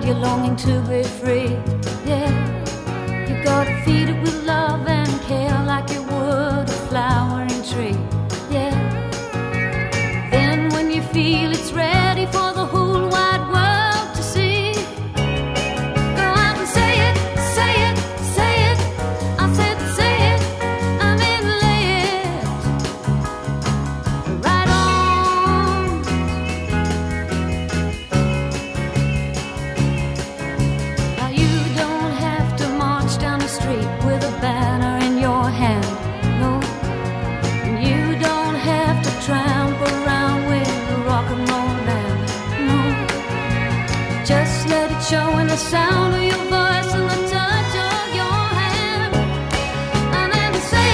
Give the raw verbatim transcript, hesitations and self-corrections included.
you're longing to be free. Yeah, you gotta feed it with love and